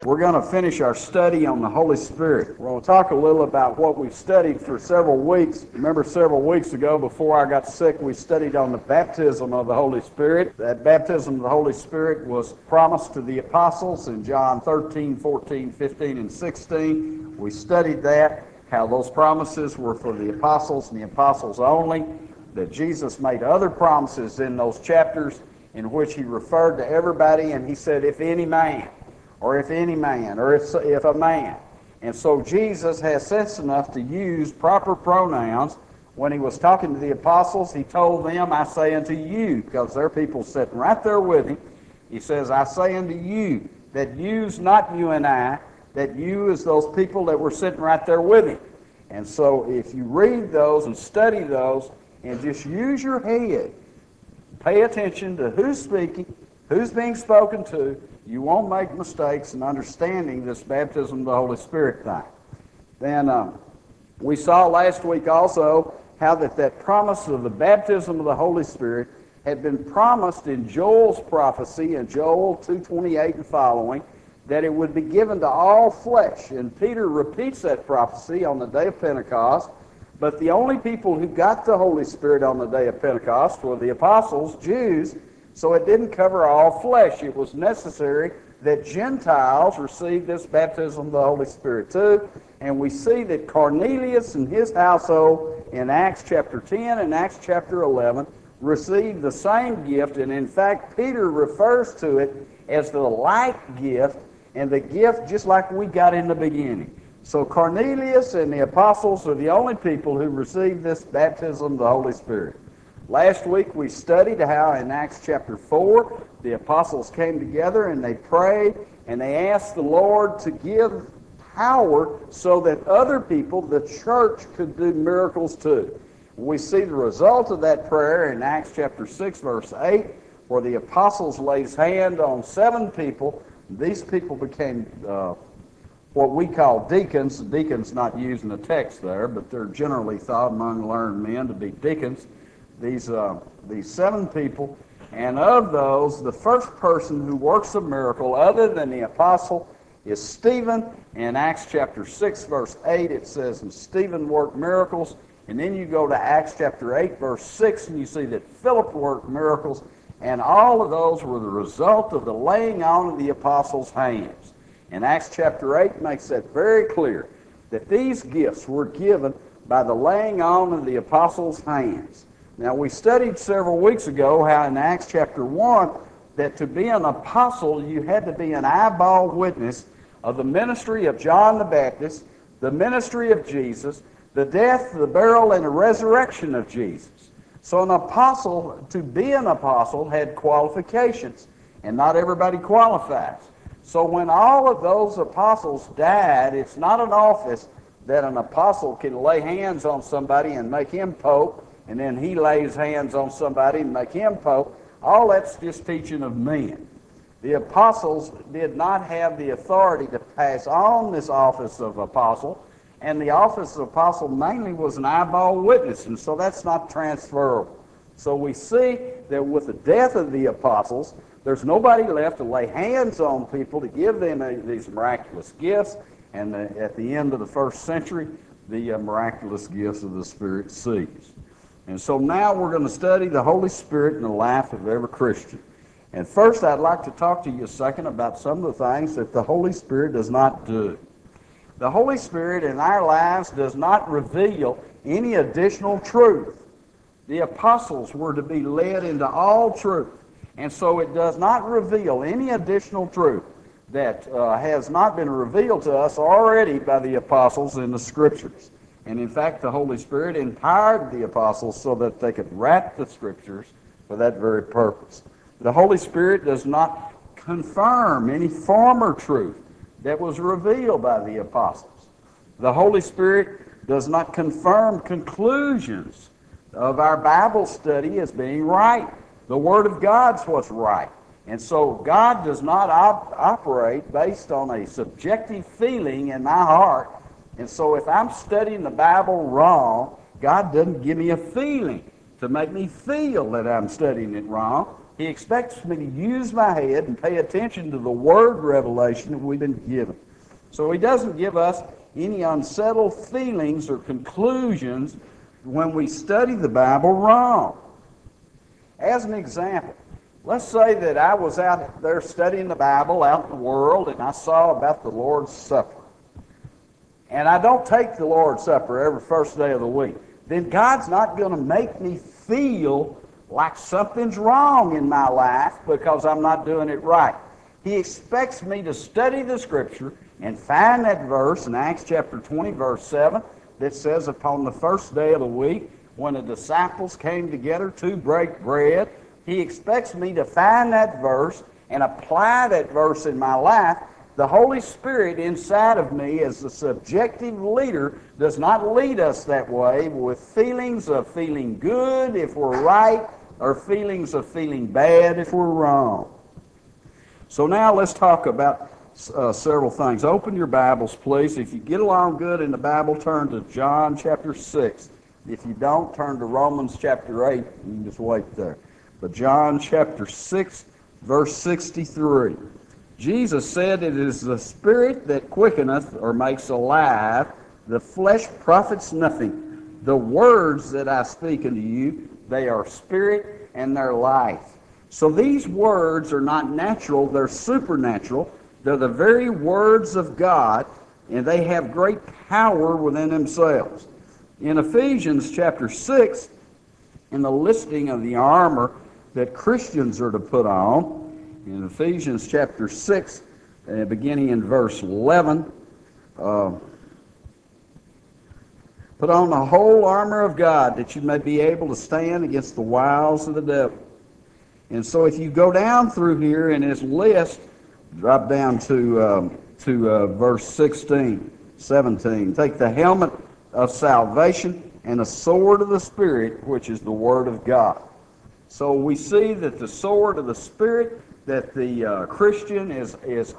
We're going to finish our study on the Holy Spirit. We're going to talk a little about what we've studied for several weeks. Remember, several weeks ago, before I got sick, we studied on the baptism of the Holy Spirit. That baptism of the Holy Spirit was promised to the apostles in John 13, 14, 15, and 16. We studied that, how those promises were for the apostles and the apostles only, that Jesus made other promises in those chapters in which he referred to everybody, and he said, if any man, or if any man, or if a man. And so Jesus has sense enough to use proper pronouns. When he was talking to the apostles, he told them, I say unto you, because there are people sitting right there with him. He says, I say unto you, that you's not you and I, that you is those people that were sitting right there with him. And so if you read those and study those, and just use your head, pay attention to who's speaking, who's being spoken to, you won't make mistakes in understanding this baptism of the Holy Spirit thing. Then we saw last week also how that promise of the baptism of the Holy Spirit had been promised in Joel's prophecy in Joel 2:28 and following, that it would be given to all flesh. And Peter repeats that prophecy on the day of Pentecost. But the only people who got the Holy Spirit on the day of Pentecost were the apostles, Jews. So it didn't cover all flesh. It was necessary that Gentiles receive this baptism of the Holy Spirit too. And we see that Cornelius and his household in Acts chapter 10 and Acts chapter 11 received the same gift. And in fact, Peter refers to it as the like gift, and the gift just like we got in the beginning. So Cornelius and the apostles are the only people who received this baptism of the Holy Spirit. Last week we studied how in Acts chapter 4 the apostles came together and they prayed and they asked the Lord to give power so that other people, the church, could do miracles too. We see the result of that prayer in Acts chapter 6 verse 8, where the apostles laid hands on 7 people. These people became what we call deacons. Deacons not using the text there, but they're generally thought among learned men to be deacons. These 7 people, and of those, the first person who works a miracle other than the apostle is Stephen. In Acts chapter 6, verse 8, it says, and Stephen worked miracles. And then you go to Acts chapter 8, verse 6, and you see that Philip worked miracles. And all of those were the result of the laying on of the apostles' hands. And Acts chapter 8 makes that very clear, that these gifts were given by the laying on of the apostles' hands. Now, we studied several weeks ago how in Acts chapter 1 that to be an apostle, you had to be an eyeball witness of the ministry of John the Baptist, the ministry of Jesus, the death, the burial, and the resurrection of Jesus. So an apostle, to be an apostle, had qualifications, and not everybody qualifies. So when all of those apostles died, it's not an office that an apostle can lay hands on somebody and make him pope, and then he lays hands on somebody and make him pope. All that's just teaching of men. The apostles did not have the authority to pass on this office of apostle, and the office of apostle mainly was an eyeball witness, and so that's not transferable. So we see that with the death of the apostles, there's nobody left to lay hands on people to give them these miraculous gifts, and at the end of the first century, the miraculous gifts of the Spirit ceased. And so now we're going to study the Holy Spirit in the life of every Christian. And first, I'd like to talk to you a second about some of the things that the Holy Spirit does not do. The Holy Spirit in our lives does not reveal any additional truth. The apostles were to be led into all truth. And so it does not reveal any additional truth that has not been revealed to us already by the apostles in the Scriptures. And in fact, the Holy Spirit empowered the apostles so that they could write the Scriptures for that very purpose. The Holy Spirit does not confirm any former truth that was revealed by the apostles. The Holy Spirit does not confirm conclusions of our Bible study as being right. The Word of God's what's right. And so God does not operate based on a subjective feeling in my heart. And so if I'm studying the Bible wrong, God doesn't give me a feeling to make me feel that I'm studying it wrong. He expects me to use my head and pay attention to the word revelation that we've been given. So he doesn't give us any unsettled feelings or conclusions when we study the Bible wrong. As an example, let's say that I was out there studying the Bible out in the world and I saw about the Lord's Supper. And I don't take the Lord's Supper every first day of the week. Then God's not going to make me feel like something's wrong in my life because I'm not doing it right. He expects me to study the Scripture and find that verse in Acts chapter 20, verse 7, that says, upon the first day of the week, when the disciples came together to break bread, he expects me to find that verse and apply that verse in my life. The Holy Spirit inside of me as the subjective leader does not lead us that way with feelings of feeling good if we're right or feelings of feeling bad if we're wrong. So now let's talk about several things. Open your Bibles, please. If you get along good in the Bible, turn to John chapter 6. If you don't, turn to Romans chapter 8. You can just wait there. But John chapter 6, verse 63. Jesus said, it is the Spirit that quickeneth or makes alive. The flesh profits nothing. The words that I speak unto you, they are spirit and they're life. So these words are not natural, they're supernatural. They're the very words of God, and they have great power within themselves. In Ephesians chapter 6, in the listing of the armor that Christians are to put on, in Ephesians chapter 6, beginning in verse 11, put on the whole armor of God that you may be able to stand against the wiles of the devil. And so if you go down through here in his list, drop down to verse 16, 17. Take the helmet of salvation and the sword of the Spirit, which is the Word of God. So we see that the sword of the Spirit that the Christian is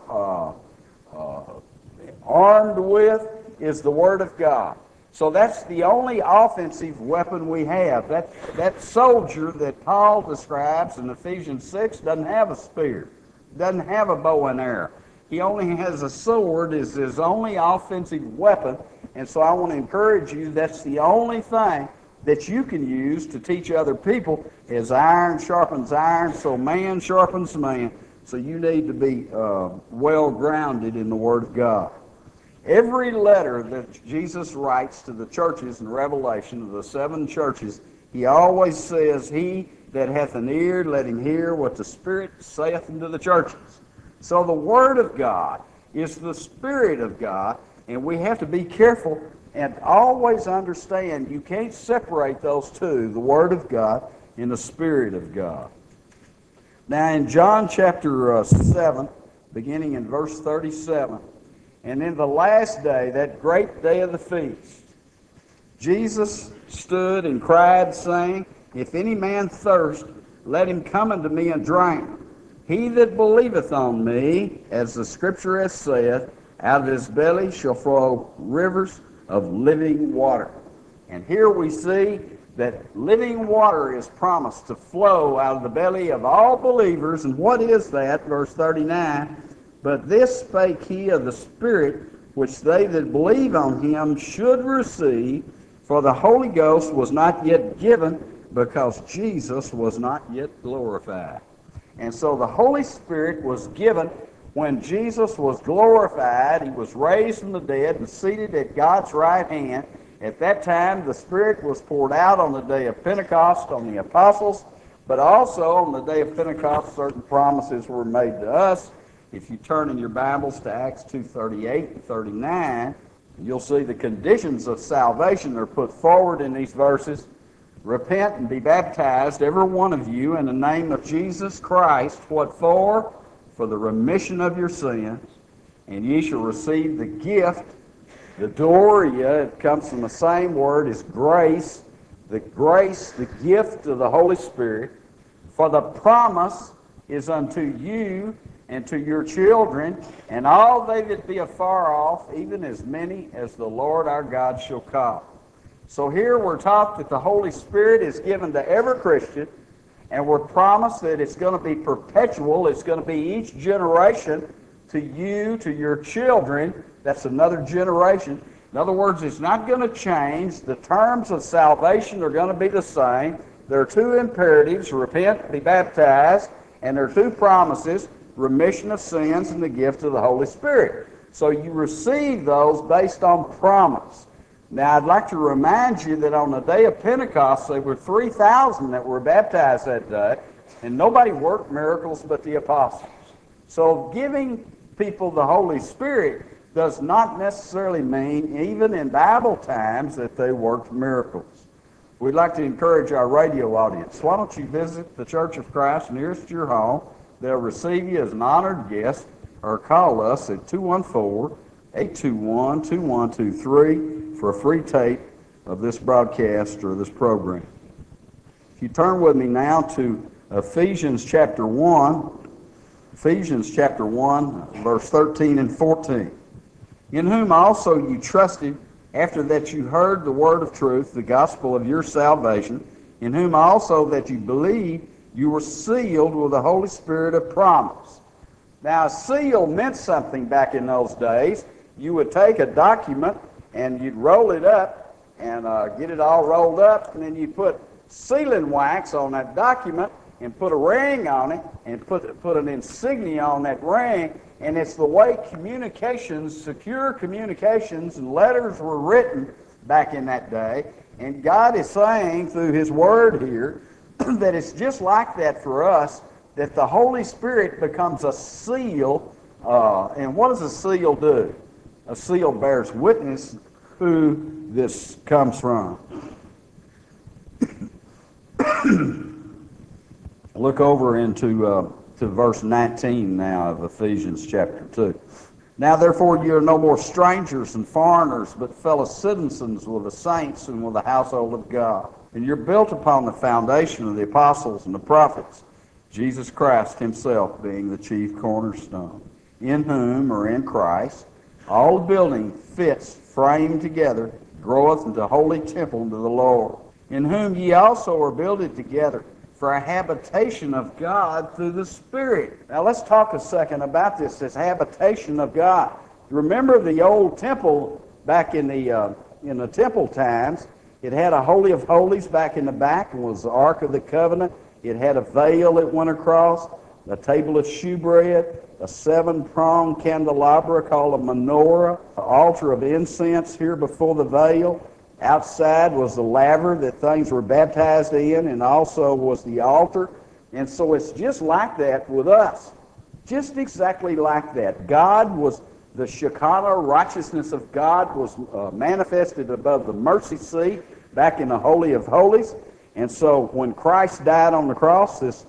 armed with is the Word of God. So that's the only offensive weapon we have. That soldier that Paul describes in Ephesians 6 doesn't have a spear, doesn't have a bow and arrow. He only has a sword as his only offensive weapon. And so I want to encourage you, that's the only thing that you can use to teach other people. As iron sharpens iron, so man sharpens man. So you need to be well grounded in the Word of God. Every letter that Jesus writes to the churches in Revelation, of the 7 churches, he always says, he that hath an ear, let him hear what the Spirit saith unto the churches. So the Word of God is the Spirit of God, and we have to be careful and always understand you can't separate those two, the Word of God and the Spirit of God. Now in John chapter 7, beginning in verse 37, and in the last day, that great day of the feast, Jesus stood and cried, saying, if any man thirst, let him come unto me and drink. He that believeth on me, as the Scripture hath said, out of his belly shall flow rivers of living water. And here we see that living water is promised to flow out of the belly of all believers. And what is that? Verse 39, but this spake he of the Spirit, which they that believe on him should receive, for the Holy Ghost was not yet given, because Jesus was not yet glorified. And so the Holy Spirit was given when Jesus was glorified. He was raised from the dead and seated at God's right hand. At that time, the Spirit was poured out on the day of Pentecost on the apostles, but also on the day of Pentecost, certain promises were made to us. If you turn in your Bibles to Acts 2:38 and 39, you'll see the conditions of salvation are put forward in these verses. Repent and be baptized, every one of you, in the name of Jesus Christ. What for? For the remission of your sins. And ye shall receive the gift. The Doria, it comes from the same word as grace. The grace, the gift of the Holy Spirit. For the promise is unto you and to your children, and all they that be afar off, even as many as the Lord our God shall call. So here we're taught that the Holy Spirit is given to every Christian, And we're promised that it's going to be perpetual. It's going to be each generation to you, to your children. That's another generation. In other words, it's not going to change. The terms of salvation are going to be the same. There are two imperatives: repent, be baptized, and there are two promises: remission of sins and the gift of the Holy Spirit. So you receive those based on promise. Now, I'd like to remind you that on the day of Pentecost, there were 3,000 that were baptized that day, and nobody worked miracles but the apostles. So giving people the Holy Spirit does not necessarily mean, even in Bible times, that they worked miracles. We'd like to encourage our radio audience. Why don't you visit the Church of Christ nearest your home? They'll receive you as an honored guest, or call us at 214-821-2123 for a free tape of this broadcast or this program. If you turn with me now to Ephesians chapter 1, verse 13 and 14. In whom also you trusted, after that you heard the word of truth, the gospel of your salvation, in whom also that you believed, you were sealed with the Holy Spirit of promise. Now, a seal meant something back in those days. You would take a document and you'd roll it up and get it all rolled up, and then you put sealing wax on that document and put a ring on it and put an insignia on that ring. And it's the way communications, secure communications and letters were written back in that day. And God is saying through His Word here that it's just like that for us, that the Holy Spirit becomes a seal. And what does a seal do? A seal bears witness who this comes from. Look over into to verse 19 now of Ephesians chapter 2. Now therefore you are no more strangers and foreigners, but fellow citizens with the saints and with the household of God. And you're built upon the foundation of the apostles and the prophets, Jesus Christ Himself being the chief cornerstone, in whom, or in Christ, all the building fits, framed together, groweth into a holy temple unto the Lord, in whom ye also are builded together for a habitation of God through the Spirit. Now let's talk a second about this habitation of God. Remember the old temple back in the temple times. It had a Holy of Holies back in the back, and was the Ark of the Covenant. It had a veil that went across, a table of shewbread, a 7-pronged candelabra called a menorah, an altar of incense here before the veil. Outside was the laver that things were baptized in, and also was the altar. And so it's just like that with us. Just exactly like that. God was, the Shekinah righteousness of God was manifested above the mercy seat back in the Holy of Holies. And so when Christ died on the cross, this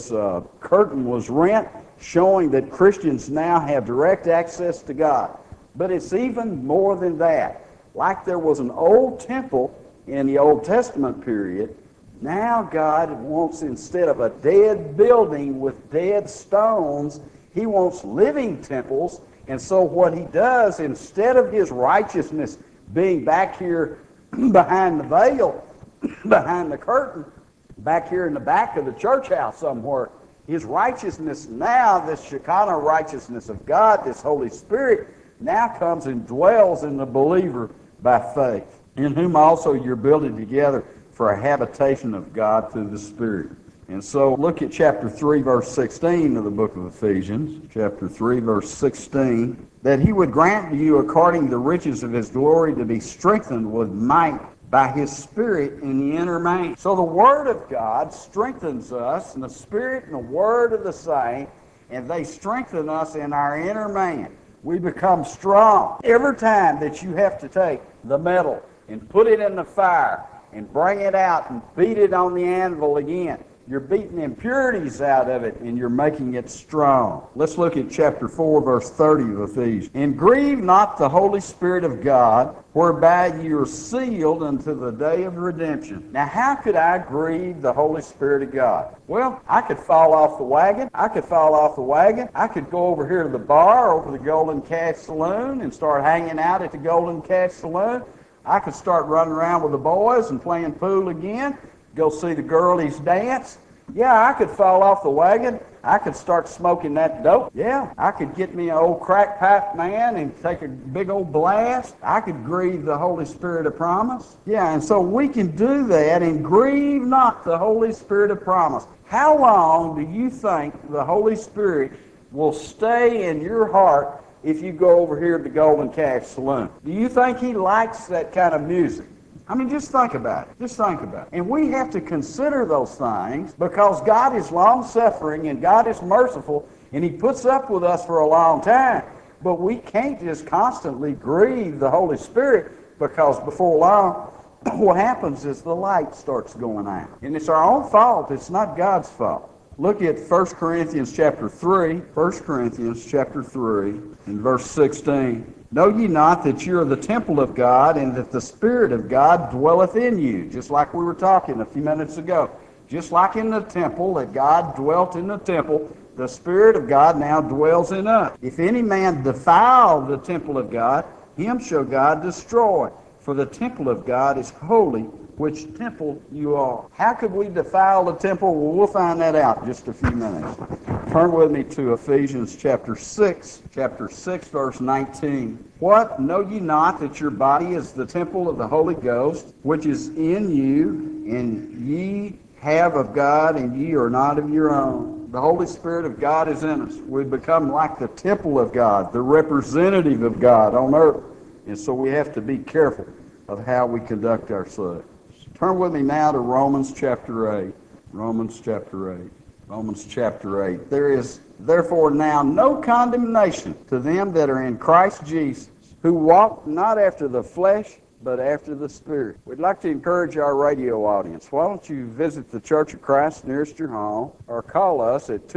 curtain was rent, showing that Christians now have direct access to God. But it's even more than that. Like there was an old temple in the Old Testament period, now God wants, instead of a dead building with dead stones, He wants living temples. And so what He does, instead of His righteousness being back here behind the veil, behind the curtain, back here in the back of the church house somewhere, His righteousness now, this Shekinah righteousness of God, this Holy Spirit, now comes and dwells in the believer by faith, in whom also you're building together for a habitation of God through the Spirit. And so look at chapter 3, verse 16 of the book of Ephesians, chapter 3, verse 16, that He would grant to you according to the riches of His glory to be strengthened with might by His Spirit in the inner man. So the Word of God strengthens us, and the Spirit and the Word are the same, and they strengthen us in our inner man. We become strong. Every time that you have to take the metal and put it in the fire and bring it out and beat it on the anvil again, you're beating impurities out of it and you're making it strong. Let's look at chapter 4, verse 30 of Ephesians. And grieve not the Holy Spirit of God, whereby you are sealed unto the day of redemption. Now, how could I grieve the Holy Spirit of God? Well, I could fall off the wagon. I could go over here to the bar, over the Golden Calf Saloon, and start hanging out at the Golden Calf Saloon. I could start running around with the boys and playing pool again. Go see the girlies dance. Yeah, I could fall off the wagon. I could start smoking that dope. Yeah, I could get me an old crack pipe, man, and take a big old blast. I could grieve the Holy Spirit of promise. Yeah, and so we can do that and grieve not the Holy Spirit of promise. How long do you think the Holy Spirit will stay in your heart if you go over here to the Golden Calf Saloon? Do you think he likes that kind of music? I mean, just think about it. Just think about it. And we have to consider those things because God is long-suffering and God is merciful, and he puts up with us for a long time. But we can't just constantly grieve the Holy Spirit, because before long, what happens is the light starts going out. And it's our own fault. It's not God's fault. Look at 1 Corinthians chapter 3. 1 Corinthians chapter 3 and verse 16. Know ye not that you are the temple of God, and that the Spirit of God dwelleth in you? Just like we were talking a few minutes ago. Just like in the temple, that God dwelt in the temple, the Spirit of God now dwells in us. If any man defile the temple of God, him shall God destroy. For the temple of God is holy, which temple you are. How could we defile the temple? Well, we'll find that out in just a few minutes. Turn with me to Ephesians chapter 6, verse 19. What? Know ye not that your body is the temple of the Holy Ghost, which is in you, and ye have of God, and ye are not of your own? The Holy Spirit of God is in us. We become like the temple of God, the representative of God on earth. And so we have to be careful of how we conduct ourselves. Turn with me now to Romans chapter 8. Romans chapter 8. Romans chapter 8. There is therefore now no condemnation to them that are in Christ Jesus, who walk not after the flesh, but after the Spirit. We'd like to encourage our radio audience. Why don't you visit the Church of Christ nearest your home, or call us at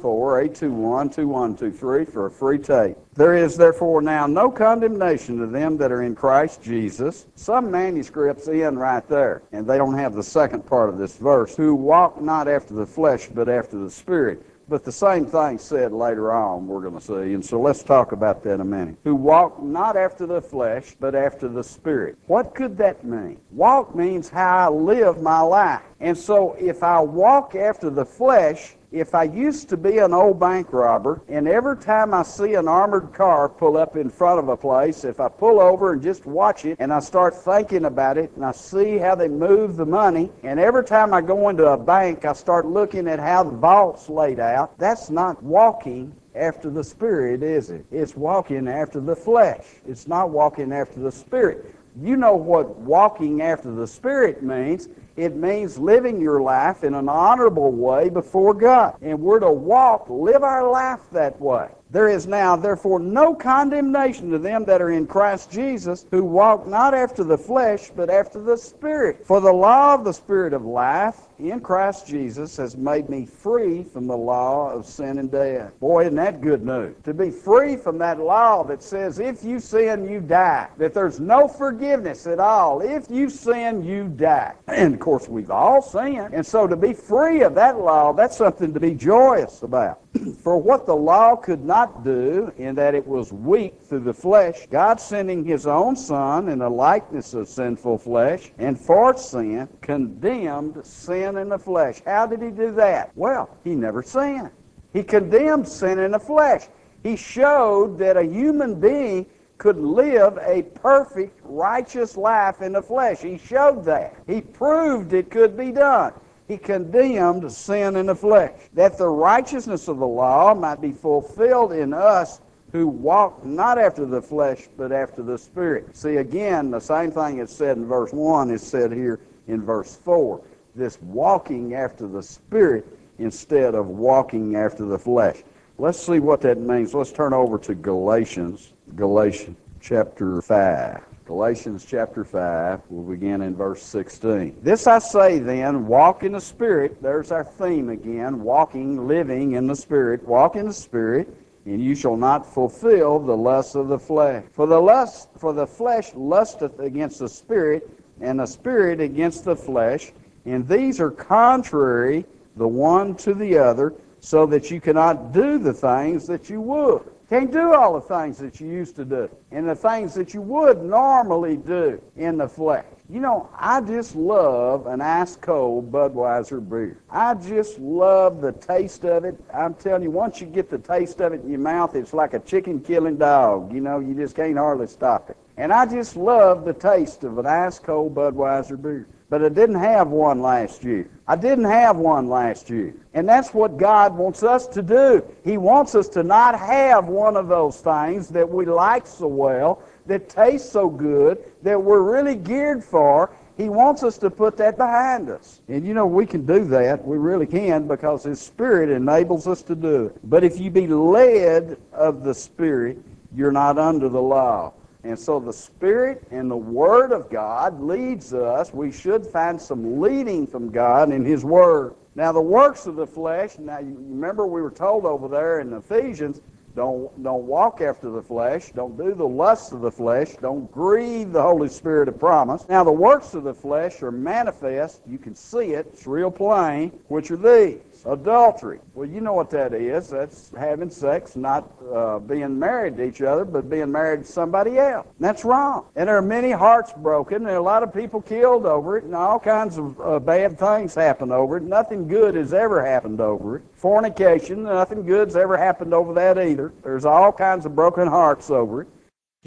214-821-2123 for a free tape. There is therefore now no condemnation to them that are in Christ Jesus. Some manuscripts end right there, and they don't have the second part of this verse. Who walk not after the flesh, but after the Spirit. But the same thing said later on, we're going to see. And so let's talk about that a minute. Who walk not after the flesh, but after the Spirit. What could that mean? Walk means how I live my life. And so if I walk after the flesh, if I used to be an old bank robber, and every time I see an armored car pull up in front of a place, if I pull over and just watch it, and I start thinking about it, and I see how they move the money, and every time I go into a bank, I start looking at how the vault's laid out, that's not walking after the Spirit, is it? It's walking after the flesh. It's not walking after the Spirit. You know what walking after the Spirit means. It means living your life in an honorable way before God. And we're to live our life that way. There is now, therefore, no condemnation to them that are in Christ Jesus, who walk not after the flesh, but after the Spirit. For the law of the Spirit of life in Christ Jesus has made me free from the law of sin and death. Boy, isn't that good news? To be free from that law that says if you sin, you die. That there's no forgiveness at all. If you sin, you die. And of course, we've all sinned. And so to be free of that law, that's something to be joyous about. For what the law could not do, in that it was weak through the flesh, God sending his own Son in the likeness of sinful flesh, and for sin, condemned sin in the flesh. How did he do that? Well, he never sinned. He condemned sin in the flesh. He showed that a human being could live a perfect, righteous life in the flesh. He showed that. He proved it could be done. He condemned sin in the flesh, that the righteousness of the law might be fulfilled in us who walk not after the flesh, but after the Spirit. See, again, the same thing is said in verse 1 is said here in verse 4. This walking after the Spirit instead of walking after the flesh. Let's see what that means. Let's turn over to Galatians chapter 5. Galatians chapter 5, we'll begin in verse 16. This I say then, walk in the Spirit. There's our theme again, walking, living in the Spirit. Walk in the Spirit, and you shall not fulfill the lusts of the flesh. For the flesh lusteth against the Spirit, and the Spirit against the flesh, and these are contrary the one to the other, so that you cannot do the things that you would. Can't do all the things that you used to do and the things that you would normally do in the flesh. You know, I just love an ice cold Budweiser beer. I just love the taste of it. I'm telling you, once you get the taste of it in your mouth, it's like a chicken killing dog. You know, you just can't hardly stop it. And I just love the taste of an ice cold Budweiser beer. But I didn't have one last year. I didn't have one last year. And that's what God wants us to do. He wants us to not have one of those things that we like so well, that tastes so good, that we're really geared for. He wants us to put that behind us. And you know, we can do that. We really can, because His Spirit enables us to do it. But if you be led of the Spirit, you're not under the law. And so the Spirit and the Word of God leads us. We should find some leading from God in His Word. Now, the works of the flesh, now you remember we were told over there in Ephesians, don't walk after the flesh. Don't do the lusts of the flesh. Don't grieve the Holy Spirit of promise. Now, the works of the flesh are manifest. You can see it. It's real plain, which are these. Adultery. Well, you know what that is. That's having sex, not being married to each other, but being married to somebody else. And that's wrong. And there are many hearts broken. There are a lot of people killed over it, and all kinds of bad things happen over it. Nothing good has ever happened over it. Fornication, nothing good's ever happened over that either. There's all kinds of broken hearts over it.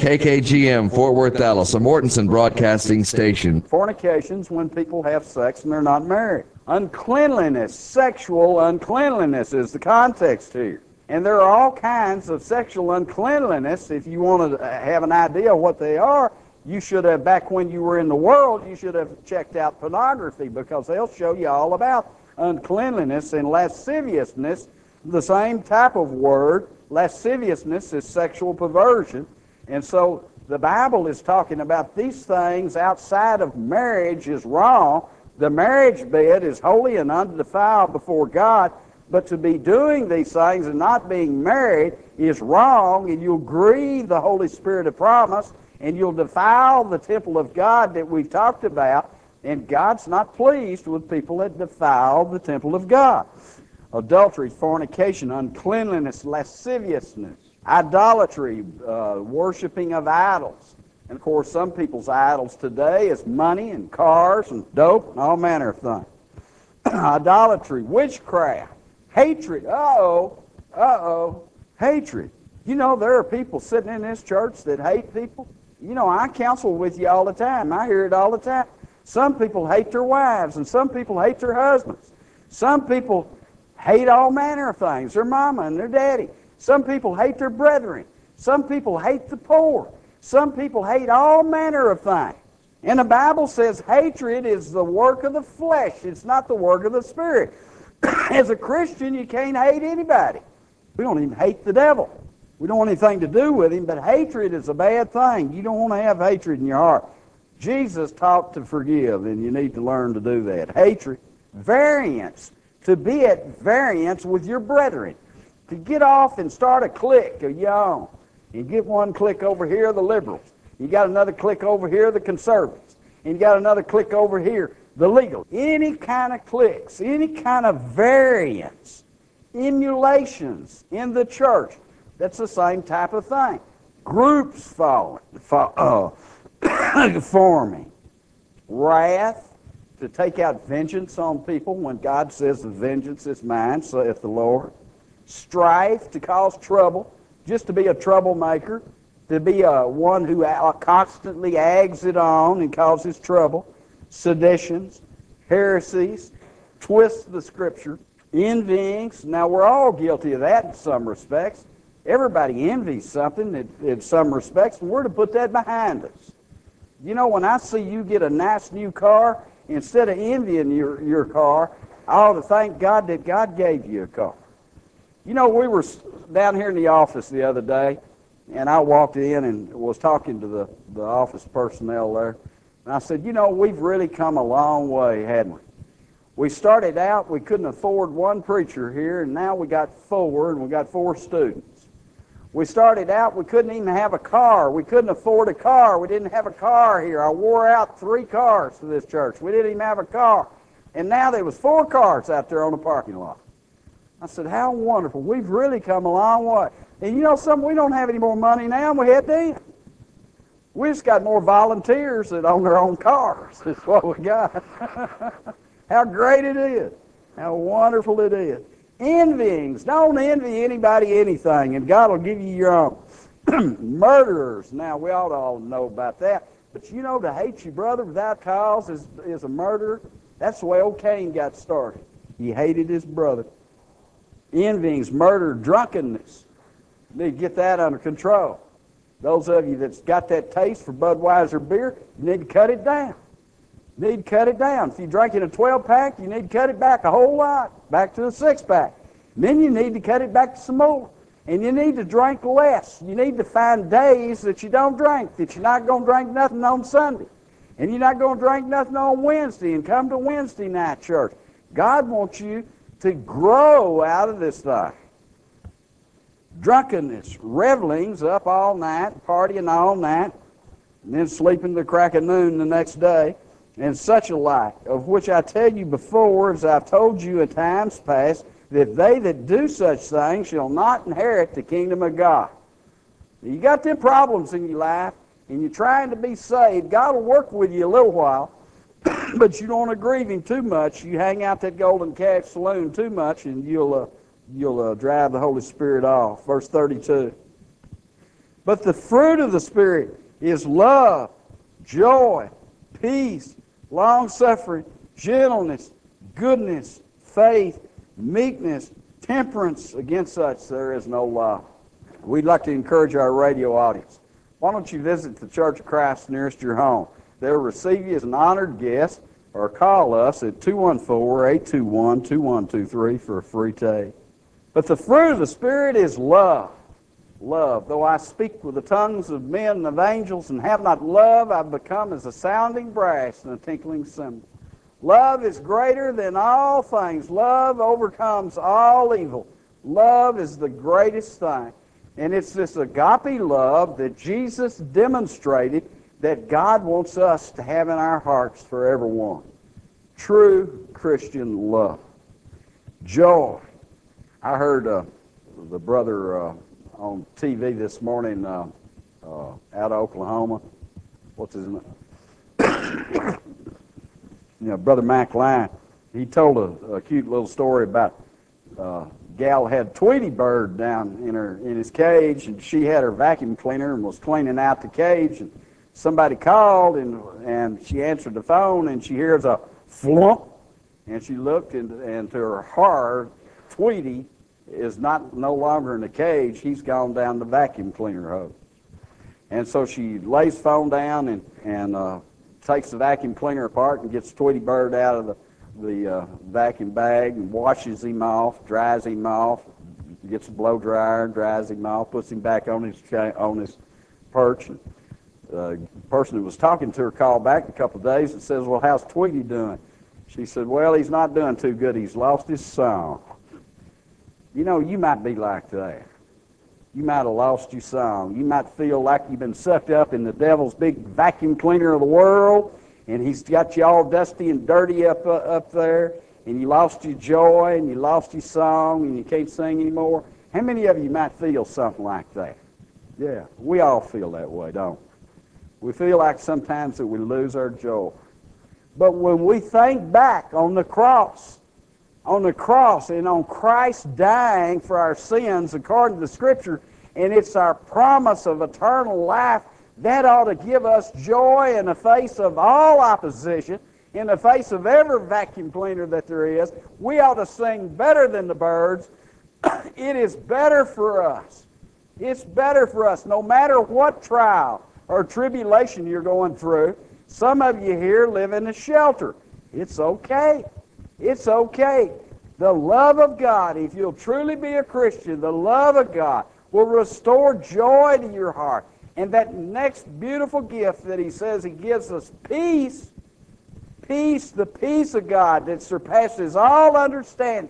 KKGM, Fort Worth, Dallas, a Mortensen broadcasting station. Fornication's when people have sex and they're not married. Uncleanliness, sexual uncleanliness is the context here. And there are all kinds of sexual uncleanliness. If you want to have an idea of what they are, you should have, back when you were in the world, you should have checked out pornography, because they'll show you all about uncleanliness and lasciviousness. The same type of word. Lasciviousness is sexual perversion. And so the Bible is talking about these things outside of marriage is wrong. The marriage bed is holy and undefiled before God, but to be doing these things and not being married is wrong, and you'll grieve the Holy Spirit of promise, and you'll defile the temple of God that we've talked about, and God's not pleased with people that defile the temple of God. Adultery, fornication, uncleanliness, lasciviousness, idolatry, worshiping of idols. And of course, some people's idols today is money and cars and dope and all manner of things. Idolatry, witchcraft, hatred. Hatred. You know, there are people sitting in this church that hate people. You know, I counsel with you all the time. I hear it all the time. Some people hate their wives, and some people hate their husbands. Some people hate all manner of things, their mama and their daddy. Some people hate their brethren. Some people hate the poor. Some people hate all manner of things. And the Bible says hatred is the work of the flesh. It's not the work of the Spirit. As a Christian, you can't hate anybody. We don't even hate the devil. We don't want anything to do with him, but hatred is a bad thing. You don't want to have hatred in your heart. Jesus taught to forgive, and you need to learn to do that. Hatred. Variance. To be at variance with your brethren. To get off and start a clique of your own. You get one clique over here, the liberals. You got another clique over here, the conservatives. And you got another clique over here, the legal. Any kind of cliques, any kind of variance, emulations in the church, that's the same type of thing. Groups forming. Wrath, to take out vengeance on people when God says the vengeance is mine, saith the Lord. Strife, to cause trouble, just to be a troublemaker, to be one who constantly aggs it on and causes trouble. Seditions, heresies, twists the Scripture, envyings. Now, we're all guilty of that in some respects. Everybody envies something in some respects, and we're to put that behind us. You know, when I see you get a nice new car, instead of envying your car, I ought to thank God that God gave you a car. You know, we were down here in the office the other day, and I walked in and was talking to the office personnel there. And I said, you know, we've really come a long way, hadn't we? We started out, we couldn't afford one preacher here, and now we got four, and we got 4 students. We started out, we couldn't even have a car. We couldn't afford a car. We didn't have a car here. I wore out 3 cars to this church. We didn't even have a car. And now there was 4 cars out there on the parking lot. I said, how wonderful. We've really come a long way. And you know something? We don't have any more money now than we had then. We just got more volunteers that own their own cars. That's what we got. How great it is. How wonderful it is. Envyings. Don't envy anybody anything, and God will give you your own. Murderers. Now, we ought to all know about that. But you know, to hate your brother without cause is a murderer. That's the way old Cain got started. He hated his brother. Envyings, murder, drunkenness. You need to get that under control. Those of you that's got that taste for Budweiser beer, you need to cut it down. You need to cut it down. If you're drinking a 12-pack, you need to cut it back a whole lot, back to a 6-pack. Then you need to cut it back to some more. And you need to drink less. You need to find days that you don't drink, that you're not going to drink nothing on Sunday. And you're not going to drink nothing on Wednesday and come to Wednesday night church. God wants you to grow out of this thing. Drunkenness, revelings, up all night, partying all night, and then sleeping to the crack of noon the next day, and such a like, of which I tell you before, as I've told you in times past, that they that do such things shall not inherit the kingdom of God. You got them problems in your life, and you're trying to be saved. God will work with you a little while, but you don't want to grieve Him too much. You hang out that Golden Calf Saloon too much, and you'll drive the Holy Spirit off. Verse 32. But the fruit of the Spirit is love, joy, peace, long-suffering, gentleness, goodness, faith, meekness, temperance. Against such there is no law. We'd like to encourage our radio audience. Why don't you visit the Church of Christ nearest your home? They'll receive you as an honored guest, or call us at 214-821-2123 for a free tape. But the fruit of the Spirit is love. Love. Though I speak with the tongues of men and of angels and have not love, I've become as a sounding brass and a tinkling cymbal. Love is greater than all things. Love overcomes all evil. Love is the greatest thing. And it's this agape love that Jesus demonstrated that God wants us to have in our hearts for everyone. True Christian love. Joy. I heard the brother on TV this morning out of Oklahoma. What's his name? Brother Mac Lyon. He told a cute little story about gal had Tweety bird down in his cage, and she had her vacuum cleaner and was cleaning out the cage, and somebody called, and she answered the phone, and she hears a flump, and she looked, and to her horror, Tweety is no longer in the cage. He's gone down the vacuum cleaner hose. And so she lays the phone down and takes the vacuum cleaner apart and gets Tweety bird out of the vacuum bag and washes him off, dries him off, gets a blow dryer, dries him off, puts him back on his perch. And the person who was talking to her called back in a couple of days and says, "Well, how's Tweety doing?" She said, "Well, he's not doing too good. He's lost his song." You know, you might be like that. You might have lost your song. You might feel like you've been sucked up in the devil's big vacuum cleaner of the world, and he's got you all dusty and dirty up there, and you lost your joy, and you lost your song, and you can't sing anymore. How many of you might feel something like that? Yeah, we all feel that way, don't we? We feel like sometimes that we lose our joy. But when we think back on the cross and on Christ dying for our sins according to the Scripture, and it's our promise of eternal life, that ought to give us joy in the face of all opposition, in the face of every vacuum cleaner that there is. We ought to sing better than the birds. It is better for us. It's better for us, no matter what trial or tribulation you're going through. Some of you here live in a shelter. It's okay. It's okay. The love of God, if you'll truly be a Christian, the love of God will restore joy to your heart. And that next beautiful gift that He says He gives us, peace, the peace of God that surpasses all understanding.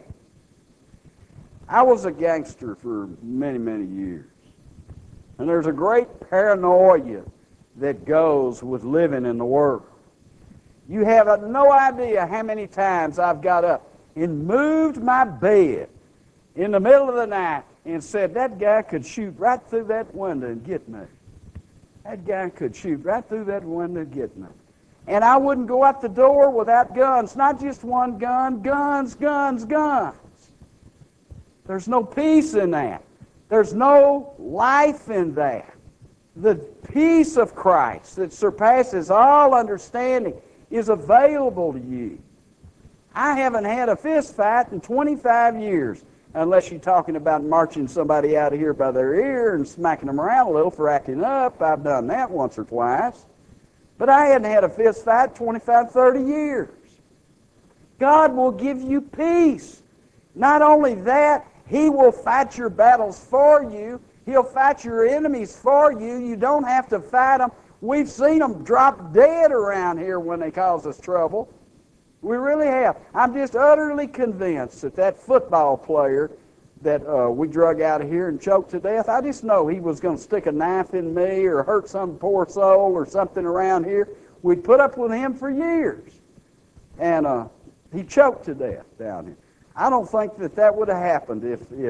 I was a gangster for many, many years. And there's a great paranoia that goes with living in the world. You have no idea how many times I've got up and moved my bed in the middle of the night and said, that guy could shoot right through that window and get me. That guy could shoot right through that window and get me. And I wouldn't go out the door without guns. Not just one gun, guns, guns, guns. There's no peace in that. There's no life in that. The peace of Christ that surpasses all understanding is available to you. I haven't had a fist fight in 25 years, unless you're talking about marching somebody out of here by their ear and smacking them around a little for acting up. I've done that once or twice. But I hadn't had a fist fight 25, 30 years. God will give you peace. Not only that, He will fight your battles for you. He'll fight your enemies for you. You don't have to fight them. We've seen them drop dead around here when they cause us trouble. We really have. I'm just utterly convinced that that football player that we drug out of here and choked to death, I just know he was going to stick a knife in me or hurt some poor soul or something around here. We'd put up with him for years. And he choked to death down here. I don't think that would have happened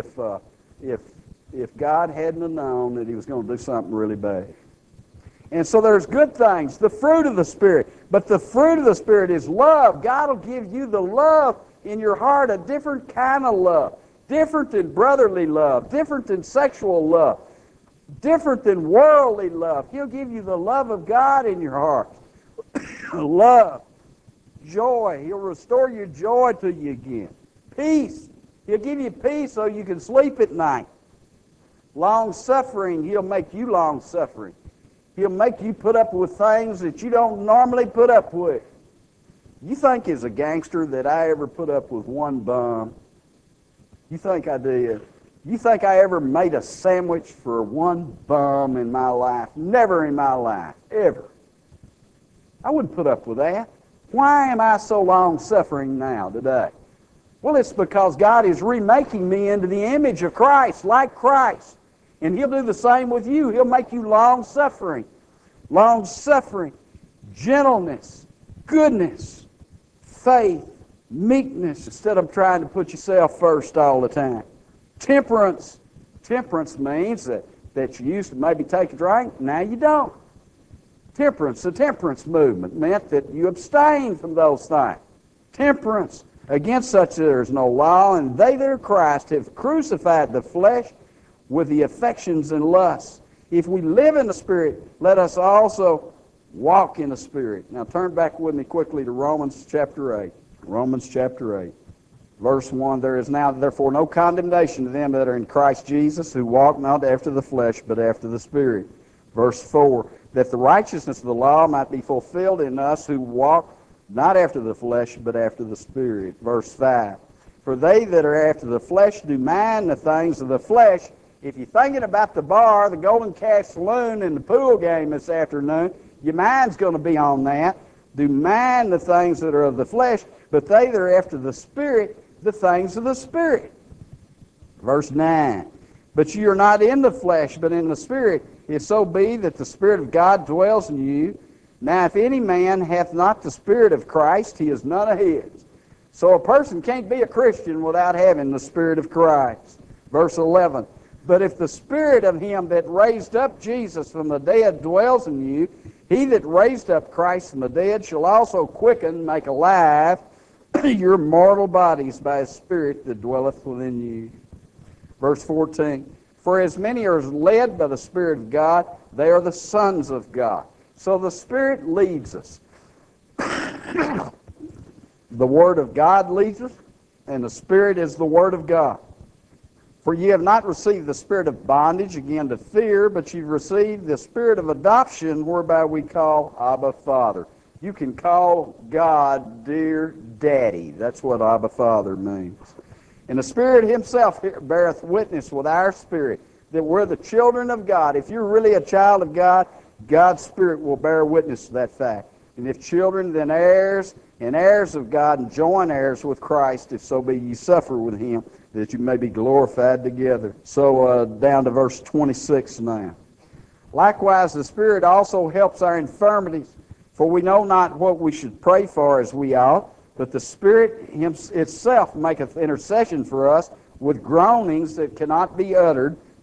if God hadn't have known that He was going to do something really bad. And so there's good things, the fruit of the Spirit. But the fruit of the Spirit is love. God will give you the love in your heart, a different kind of love. Different than brotherly love, different than sexual love, different than worldly love. He'll give you the love of God in your heart. Love, joy. He'll restore your joy to you again. Peace. He'll give you peace so you can sleep at night. Long-suffering. He'll make you long-suffering. He'll make you put up with things that you don't normally put up with. You think as a gangster that I ever put up with one bum? You think I did? You think I ever made a sandwich for one bum in my life? Never in my life, ever. I wouldn't put up with that. Why am I so long-suffering now today? Well, it's because God is remaking me into the image of Christ, like Christ. And He'll do the same with you. He'll make you long-suffering, gentleness, goodness, faith, meekness, instead of trying to put yourself first all the time. Temperance. Temperance means that you used to maybe take a drink, now you don't. Temperance, the temperance movement meant that you abstain from those things. Temperance. Against such there is no law, and they that are Christ have crucified the flesh with the affections and lusts. If we live in the Spirit, let us also walk in the Spirit. Now turn back with me quickly to Romans chapter 8. Romans chapter 8, verse 1, there is now therefore no condemnation to them that are in Christ Jesus, who walk not after the flesh, but after the Spirit. Verse 4, that the righteousness of the law might be fulfilled in us who walk not after the flesh, but after the Spirit. Verse 5, for they that are after the flesh do mind the things of the flesh. If you're thinking about the bar, the Golden Calf Saloon, and the pool game this afternoon, your mind's going to be on that. Do mind the things that are of the flesh, but they that are after the Spirit, the things of the Spirit. Verse 9, but you are not in the flesh, but in the Spirit, if so be that the Spirit of God dwells in you. Now if any man hath not the Spirit of Christ, he is none of His. So a person can't be a Christian without having the Spirit of Christ. Verse 11, but if the Spirit of Him that raised up Jesus from the dead dwells in you, He that raised up Christ from the dead shall also quicken, make alive, your mortal bodies by His Spirit that dwelleth within you. Verse 14, for as many are led by the Spirit of God, they are the sons of God. So the Spirit leads us. The Word of God leads us, and the Spirit is the Word of God. For ye have not received the spirit of bondage again to fear, but you've received the Spirit of adoption, whereby we call Abba, Father. You can call God dear Daddy. That's what Abba, Father means. And the Spirit Himself beareth witness with our spirit that we're the children of God. If you're really a child of God, God's Spirit will bear witness to that fact. And if children, then heirs, and heirs of God, and joint heirs with Christ, if so be ye suffer with Him, that you may be glorified together. So down to verse 26 now. Likewise, the Spirit also helps our infirmities, for we know not what we should pray for as we ought, but the Spirit itself maketh intercession for us with groanings that cannot be uttered.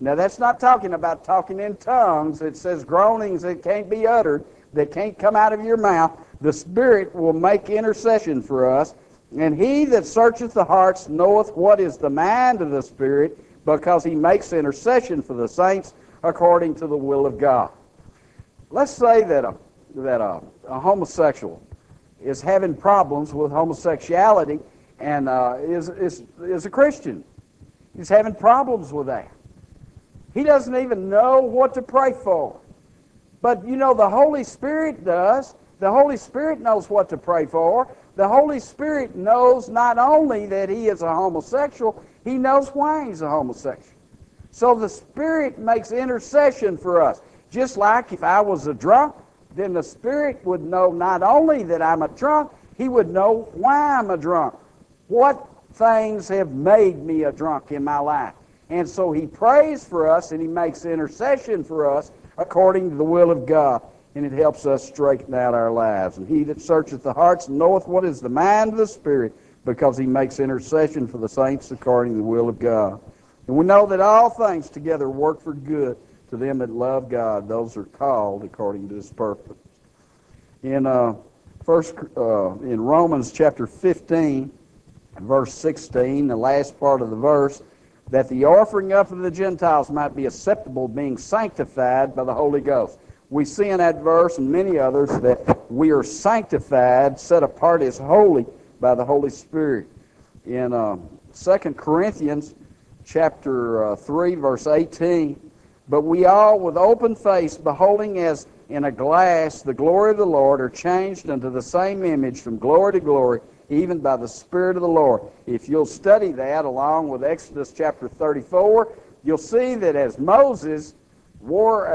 Now, that's not talking about talking in tongues. It says groanings that can't be uttered, that can't come out of your mouth. The Spirit will make intercession for us. And he that searcheth the hearts knoweth what is the mind of the Spirit, because he makes intercession for the saints according to the will of God. Let's say that a homosexual is having problems with homosexuality and is a Christian. He's having problems with that. He doesn't even know what to pray for. But you know, the Holy Spirit does. The Holy Spirit knows what to pray for. The Holy Spirit knows not only that he is a homosexual, he knows why he's a homosexual. So the Spirit makes intercession for us. Just like if I was a drunk, then the Spirit would know not only that I'm a drunk, he would know why I'm a drunk. What things have made me a drunk in my life. And so he prays for us and he makes intercession for us according to the will of God. And it helps us straighten out our lives. And he that searcheth the hearts knoweth what is the mind of the Spirit, because he makes intercession for the saints according to the will of God. And we know that all things together work for good to them that love God. Those are called according to his purpose. In Romans chapter 15, verse 16, the last part of the verse, that the offering up of the Gentiles might be acceptable, being sanctified by the Holy Ghost. We see in that verse and many others that we are sanctified, set apart as holy by the Holy Spirit. In 2 Corinthians chapter 3, verse 18, but we all with open face, beholding as in a glass the glory of the Lord, are changed unto the same image from glory to glory, even by the Spirit of the Lord. If you'll study that along with Exodus chapter 34, you'll see that as Moses wore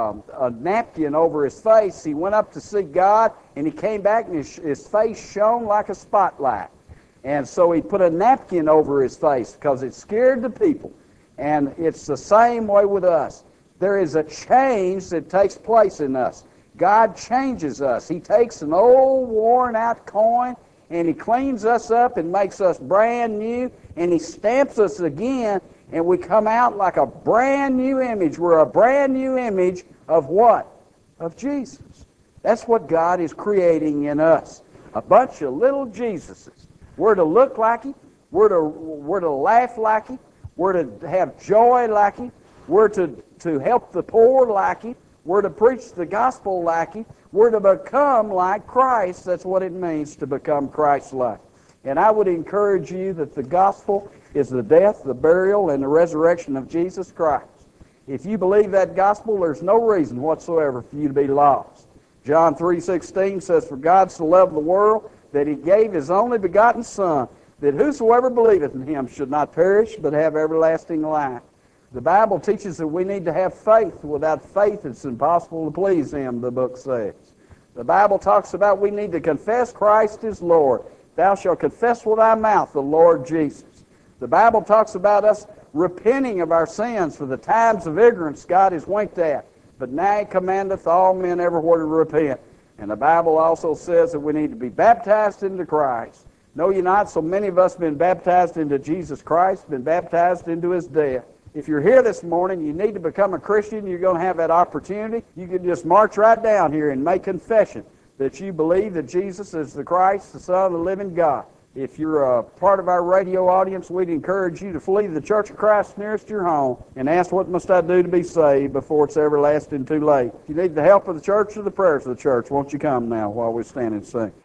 a napkin over his face, he went up to see God, and he came back and his face shone like a spotlight. And so he put a napkin over his face because it scared the people. And it's the same way with us. There is a change that takes place in us. God changes us. He takes an old worn-out coin and he cleans us up and makes us brand new, and he stamps us again, and we come out like a brand new image. We're a brand new image of what? Of Jesus. That's what God is creating in us. A bunch of little Jesuses. We're to look like him. We're to laugh like him. We're to have joy like him. We're to help the poor like him. We're to preach the gospel like him. We're to become like Christ. That's what it means to become Christ-like. And I would encourage you that the gospel is the death, the burial, and the resurrection of Jesus Christ. If you believe that gospel, there's no reason whatsoever for you to be lost. John 3:16 says, for God so loved the world that he gave his only begotten Son, that whosoever believeth in him should not perish, but have everlasting life. The Bible teaches that we need to have faith. Without faith, it's impossible to please him, the book says. The Bible talks about we need to confess Christ is Lord. Thou shalt confess with thy mouth the Lord Jesus. The Bible talks about us repenting of our sins, for the times of ignorance God has winked at. But now he commandeth all men everywhere to repent. And the Bible also says that we need to be baptized into Christ. Know ye not, so many of us have been baptized into Jesus Christ, been baptized into his death. If you're here this morning, you need to become a Christian, you're going to have that opportunity. You can just march right down here and make confession that you believe that Jesus is the Christ, the Son of the living God. If you're a part of our radio audience, we'd encourage you to flee to the Church of Christ nearest your home and ask, what must I do to be saved, before it's everlasting too late. If you need the help of the church or the prayers of the church, won't you come now while we stand and sing?